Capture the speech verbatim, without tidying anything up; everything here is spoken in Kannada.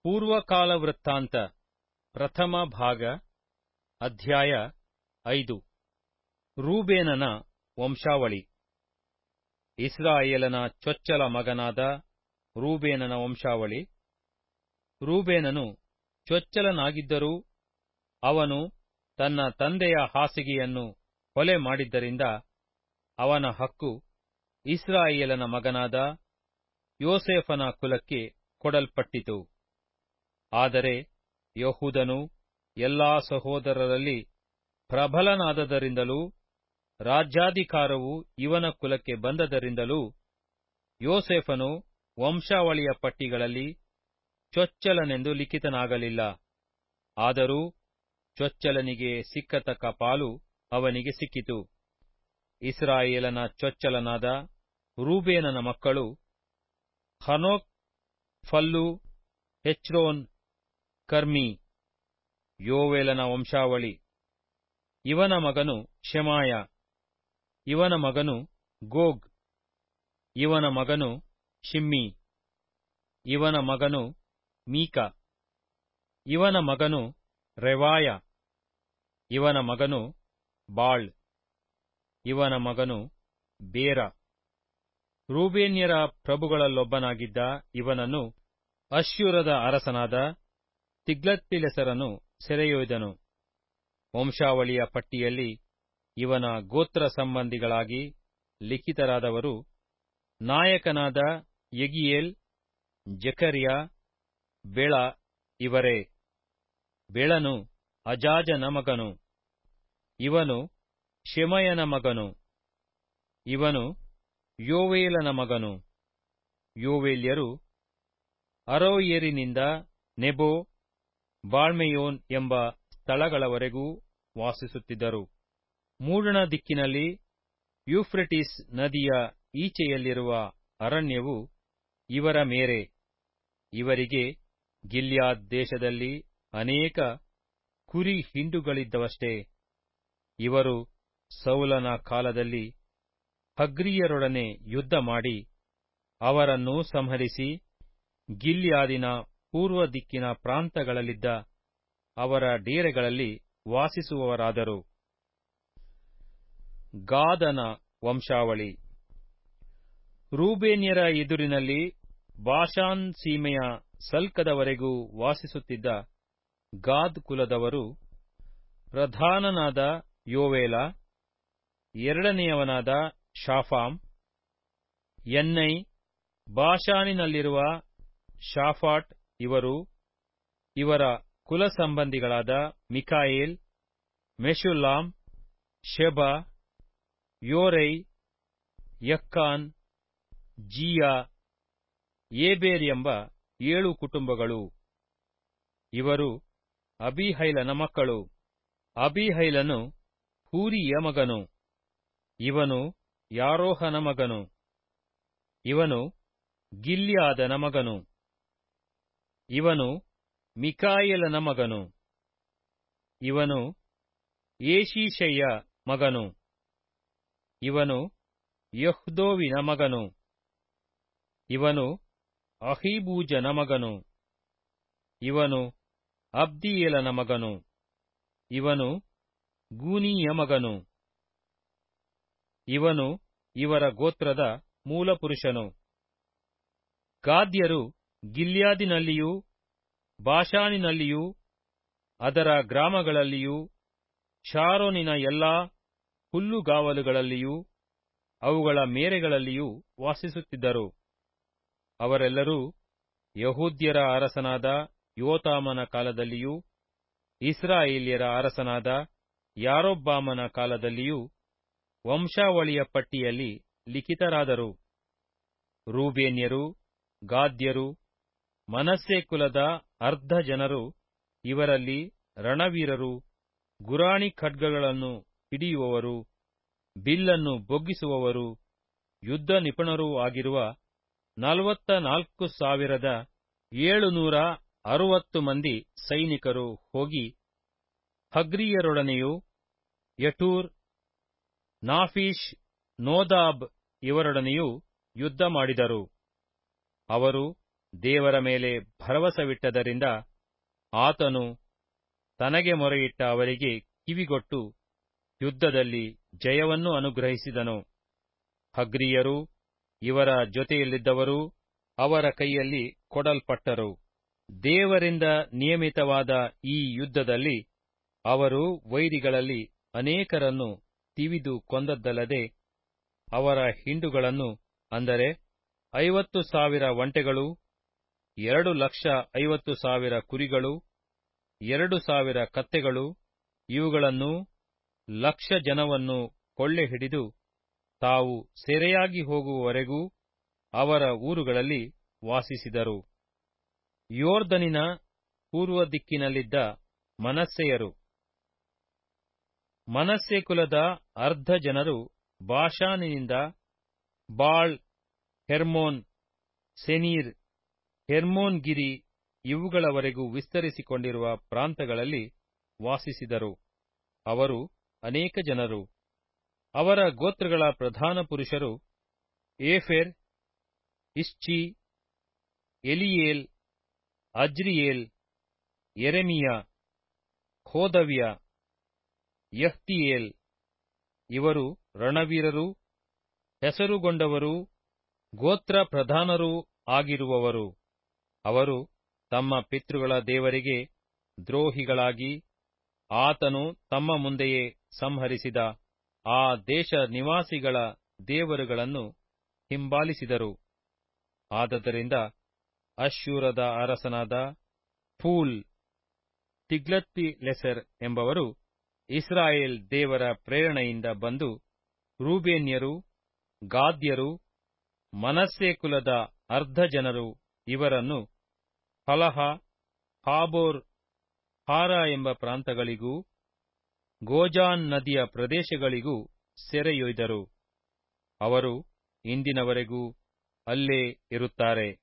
ಪೂರ್ವಕಾಲ ವೃತ್ತಾಂತ ಪ್ರಥಮ ಭಾಗ ಅಧ್ಯಾಯ ಐದು. ರೂಬೇನನ ವಂಶಾವಳಿ. ಇಸ್ರಾಯೇಲನ ಚೊಚ್ಚಲ ಮಗನಾದ ರೂಬೇನನ ವಂಶಾವಳಿ. ರೂಬೇನನು ಚೊಚ್ಚಲನಾಗಿದ್ದರೂ ಅವನು ತನ್ನ ತಂದೆಯ ಹಾಸಿಗೆಯನ್ನು ಹೊಲೆ ಮಾಡಿದ್ದರಿಂದ ಅವನ ಹಕ್ಕು ಇಸ್ರಾಯೇಲನ ಮಗನಾದ ಯೋಸೇಫನ ಕುಲಕ್ಕೆ ಕೊಡಲ್ಪಟ್ಟಿತು. ಆದರೆ ಯೆಹೂದನು ಎಲ್ಲಾ ಸಹೋದರರಲ್ಲಿ ಪ್ರಬಲನಾದದರಿಂದಲೂ ರಾಜ್ಯಾಧಿಕಾರವು ಇವನ ಕುಲಕ್ಕೆ ಬಂದದರಿಂದಲೂ ಯೋಸೇಫನು ವಂಶಾವಳಿಯ ಪಟ್ಟಿಗಳಲ್ಲಿ ಚೊಚ್ಚಲನೆಂದು ಲಿಖಿತನಾಗಲಿಲ್ಲ. ಆದರೂ ಚೊಚ್ಚಲನಿಗೆ ಸಿಕ್ಕತಕ್ಕ ಪಾಲು ಅವನಿಗೆ ಸಿಕ್ಕಿತು. ಇಸ್ರಾಯೇಲನ ಚೊಚ್ಚಲನಾದ ರೂಬೇನನ ಮಕ್ಕಳು ಹನೋಕ್, ಫಲ್ಲು, ಹೆಚ್ರೋನ್, ಕರ್ಮೀ. ಯೋವೇಲನ ವಂಶಾವಳಿ. ಇವನ ಮಗನು ಶೆಮಾಯ, ಇವನ ಮಗನು ಗೋಗ್, ಇವನ ಮಗನು ಶಿಮ್ಮಿ, ಇವನ ಮಗನು ಮೀಕ, ಇವನ ಮಗನು ರೆವಾಯ, ಇವನ ಮಗನು ಬಾಳ್, ಇವನ ಮಗನು ಬೇರ. ರೂಬೇನ್ಯರ ಪ್ರಭುಗಳಲ್ಲೊಬ್ಬನಾಗಿದ್ದ ಇವನನ್ನು ಅಶ್ಶೂರದ ಅರಸನಾದ ತಿಗ್ಲತ್ಪಿಲೆಸರನು ಸೆರೆಯೊಯ್ದನು. ವಂಶಾವಳಿಯ ಪಟ್ಟಿಯಲ್ಲಿ ಇವನ ಗೋತ್ರ ಸಂಬಂಧಿಗಳಾಗಿ ಲಿಖಿತರಾದವರು ನಾಯಕನಾದ ಯೆಗೀಯೇಲ್, ಜೆಕರ್ಯ, ಬೆಳ ಇವರೇ. ಬೆಳನು ಅಜಾಜನ ಮಗನು, ಇವನು ಶೆಮಯನ ಮಗನು, ಇವನು ಯೋವೇಲನ ಮಗನು. ಯೋವೇಲ್ಯರು ಅರೋಯೇರಿನಿಂದ ನೆಬೋ, ಬಾಳ್ಮೆಯೋನ್ ಎಂಬ ಸ್ಥಳಗಳವರೆಗೂ ವಾಸಿಸುತ್ತಿದ್ದರು. ಮೂಡಣ ದಿಕ್ಕಿನಲ್ಲಿ ಯೂಫ್ರೆಟಿಸ್ ನದಿಯ ಈಚೆಯಲ್ಲಿರುವ ಅರಣ್ಯವು ಇವರ ಮೇರೆ. ಇವರಿಗೆ ಗಿಲ್ಯಾದ್ ದೇಶದಲ್ಲಿ ಅನೇಕ ಕುರಿ ಹಿಂಡುಗಳಿದ್ದವಷ್ಟೇ. ಇವರು ಸೌಲನ ಕಾಲದಲ್ಲಿ ಹಗ್ರೀಯರೊಡನೆ ಯುದ್ಧ ಮಾಡಿ ಅವರನ್ನು ಸಂಹರಿಸಿ ಗಿಲ್ಯಾದಿನ ಪೂರ್ವ ದಿಕ್ಕಿನ ಪ್ರಾಂತಗಳಲ್ಲಿದ್ದ ಅವರ ಡೇರೆಗಳಲ್ಲಿ ವಾಸಿಸುವವರಾದರು. ಗಾದನ ವಂಶಾವಳಿ. ರೂಬೇನ್ಯರ ಎದುರಿನಲ್ಲಿ ಬಾಷಾನ್ ಸೀಮೆಯ ಸಲ್ಕದವರೆಗೂ ವಾಸಿಸುತ್ತಿದ್ದ ಗಾದ್ ಕುಲದವರು ಪ್ರಧಾನನಾದ ಯೋವೇಲ, ಎರಡನೆಯವನಾದ ಶಾಫಾಮ್, ಯನ್ನೈ, ಬಾಷಾನಿನಲ್ಲಿರುವ ಶಾಫಾಟ್ ಇವರು. ಇವರ ಕುಲ ಸಂಬಂಧಿಗಳಾದ ಮಿಕಾಯೇಲ್, ಮೆಷುಲ್ಲಾಮ್, ಶೆಬ, ಯೋರೈ, ಯಕ್ಕಾನ್, ಜೀಯ, ಏಬೇರ್ ಎಂಬ ಏಳು ಕುಟುಂಬಗಳು. ಇವರು ಅಬೀಹೈಲನ ಮಕ್ಕಳು. ಅಬೀಹೈಲನು ಹೂರಿಯ ಮಗನು, ಇವನು ಯಾರೋಹನ ಮಗನು, ಇವನು ಗಿಲ್ಯಾದನ ಮಗನು, ಇವನು ಮಿಕಾಯೇಲನ ಮಗನು, ಇವನು ಯೇಷೀಷೈಯ ಮಗನು, ಇವನು ಯಹ್ದೋವಿನ ಮಗನು, ಇವನು ಅಹೀಬೂಜನ ಮಗನು, ಇವನು ಅಬ್ದಿಯೇಲನ ಮಗನು, ಇವನು ಗೂನೀಯ ಮಗನು. ಇವನು ಇವರ ಗೋತ್ರದ ಮೂಲಪುರುಷನು. ಗಾದ್ಯರು ಗಿಲ್ಯಾದಿನಲ್ಲಿಯೂ ಬಾಷಾನಿನಲ್ಲಿಯೂ ಅದರ ಗ್ರಾಮಗಳಲ್ಲಿಯೂ ಶಾರೋನಿನ ಎಲ್ಲಾ ಹುಲ್ಲುಗಾವಲುಗಳಲ್ಲಿಯೂ ಅವುಗಳ ಮೇರೆಗಳಲ್ಲಿಯೂ ವಾಸಿಸುತ್ತಿದ್ದರು. ಅವರೆಲ್ಲರೂ ಯಹೂದ್ಯರ ಅರಸನಾದ ಯೋತಾಮನ ಕಾಲದಲ್ಲಿಯೂ ಇಸ್ರಾಯೇಲ್ಯರ ಅರಸನಾದ ಯಾರೊಬ್ಬಾಮನ ಕಾಲದಲ್ಲಿಯೂ ವಂಶಾವಳಿಯ ಪಟ್ಟಿಯಲ್ಲಿ ಲಿಖಿತರಾದರು. ರೂಬೇನ್ಯರು, ಗಾದ್ಯರು, ಮನಸ್ಸೆ ಕುಲದ ಅರ್ಧ ಜನರು ಇವರಲ್ಲಿ ರಣವೀರರು, ಗುರಾಣಿ ಖಡ್ಗಗಳನ್ನು ಹಿಡಿಯುವವರು, ಬಿಲ್ಲನ್ನು ಬೊಗ್ಗಿಸುವವರು, ಯುದ್ಧ ನಿಪುಣರೂ ಆಗಿರುವ ನಲವತ್ತ ನಾಲ್ಕು ಸಾವಿರದ ಏಳುನೂರ ಅರುವತ್ತು ಮಂದಿ ಸೈನಿಕರು ಹೋಗಿ ಹಗ್ರೀಯರೊಡನೆಯೂ ಯಟೂರ್, ನಾಫೀಷ್, ನೋದಾಬ್ ಇವರೊಡನೆಯೂ ಯುದ್ಧ ಮಾಡಿದರು. ಅವರು ದೇವರ ಮೇಲೆ ಭರವಸವಿಟ್ಟದರಿಂದ ಆತನು ತನಗೆ ಮೊರೆಯಿಟ್ಟ ಅವರಿಗೆ ಕಿವಿಗೊಟ್ಟು ಯುದ್ಧದಲ್ಲಿ ಜಯವನ್ನು ಅನುಗ್ರಹಿಸಿದನು. ಹಗ್ರೀಯರು ಇವರ ಜೊತೆಯಲ್ಲಿದ್ದವರು ಅವರ ಕೈಯಲ್ಲಿ ಕೊಡಲ್ಪಟ್ಟರು. ದೇವರಿಂದ ನಿಯಮಿತವಾದ ಈ ಯುದ್ಧದಲ್ಲಿ ಅವರು ವೈರಿಗಳಲ್ಲಿ ಅನೇಕರನ್ನು ತಿವಿದು ಕೊಂದದ್ದಲ್ಲದೆ ಅವರ ಹಿಂಡುಗಳನ್ನು, ಅಂದರೆ ಐವತ್ತು ಸಾವಿರ ಒಂಟೆಗಳು, ಎರಡು ಲಕ್ಷ ಐವತ್ತು ಸಾವಿರ ಕುರಿಗಳು, ಎರಡು ಸಾವಿರ ಕತ್ತೆಗಳು, ಇವುಗಳನ್ನೂ ಲಕ್ಷ ಜನವನ್ನು ಕೊಳ್ಳೆ ಹಿಡಿದು ತಾವು ಸೆರೆಯಾಗಿ ಹೋಗುವವರೆಗೂ ಅವರ ಊರುಗಳಲ್ಲಿ ವಾಸಿಸಿದರು. ಯೋರ್ದನಿನ ಪೂರ್ವ ದಿಕ್ಕಿನಲ್ಲಿದ್ದ ಮನಸ್ಸೆಯರು. ಮನಸ್ಸೆ ಕುಲದ ಅರ್ಧ ಜನರು ಬಾಷಾನಿನಿಂದ ಬಾಳ್, ಹೆರ್ಮೋನ್, ಸೆನೀರ್, ಹೆರ್ಮೋನ್ ಗಿರಿ ಇವುಗಳವರೆಗೂ ವಿಸ್ತರಿಸಿಕೊಂಡಿರುವ ಪ್ರಾಂತಗಳಲ್ಲಿ ವಾಸಿಸಿದರು. ಅವರು ಅನೇಕ ಜನರು. ಅವರ ಗೋತ್ರಗಳ ಪ್ರಧಾನ ಪುರುಷರು ಏಫೆರ್, ಇಷ್ಚಿ, ಎಲಿಯೇಲ್, ಅಜ್ರಿಯೇಲ್, ಯೆರೆಮೀಯ, ಹೋದವ್ಯ, ಯಹ್ತೀಯೇಲ್. ಇವರು ರಣವೀರರೂ ಹೆಸರುಗೊಂಡವರೂ ಗೋತ್ರ ಪ್ರಧಾನರೂ ಆಗಿರುವವರು. ಅವರು ತಮ್ಮ ಪಿತೃಗಳ ದೇವರಿಗೆ ದ್ರೋಹಿಗಳಾಗಿ ಆತನು ತಮ್ಮ ಮುಂದೆಯೇ ಸಂಹರಿಸಿದ ಆ ದೇಶ ನಿವಾಸಿಗಳ ದೇವರುಗಳನ್ನು ಹಿಂಬಾಲಿಸಿದರು. ಆದದರಿಂದ ಅಶ್ಶೂರದ ಅರಸನಾದ ಫೂಲ್, ತಿಗ್ಲತ್ಪಿಲೆಸೆರ್ ಎಂಬವರು ಇಸ್ರಾಯೇಲ್ ದೇವರ ಪ್ರೇರಣೆಯಿಂದ ಬಂದು ರೂಬೇನ್ಯರು, ಗಾದ್ಯರು, ಮನಸ್ಸೆ ಕುಲದ ಅರ್ಧ ಜನರು ಇವರನ್ನು ಹಲಹ, ಹಾಬೋರ್, ಹಾರ ಎಂಬ ಪ್ರಾಂತಗಳಿಗೂ ಗೋಜಾನ್ ನದಿಯ ಪ್ರದೇಶಗಳಿಗೂ ಸೆರೆಯೊಯ್ದರು. ಅವರು ಇಂದಿನವರೆಗೂ ಅಲ್ಲೇ ಇರುತ್ತಾರೆ.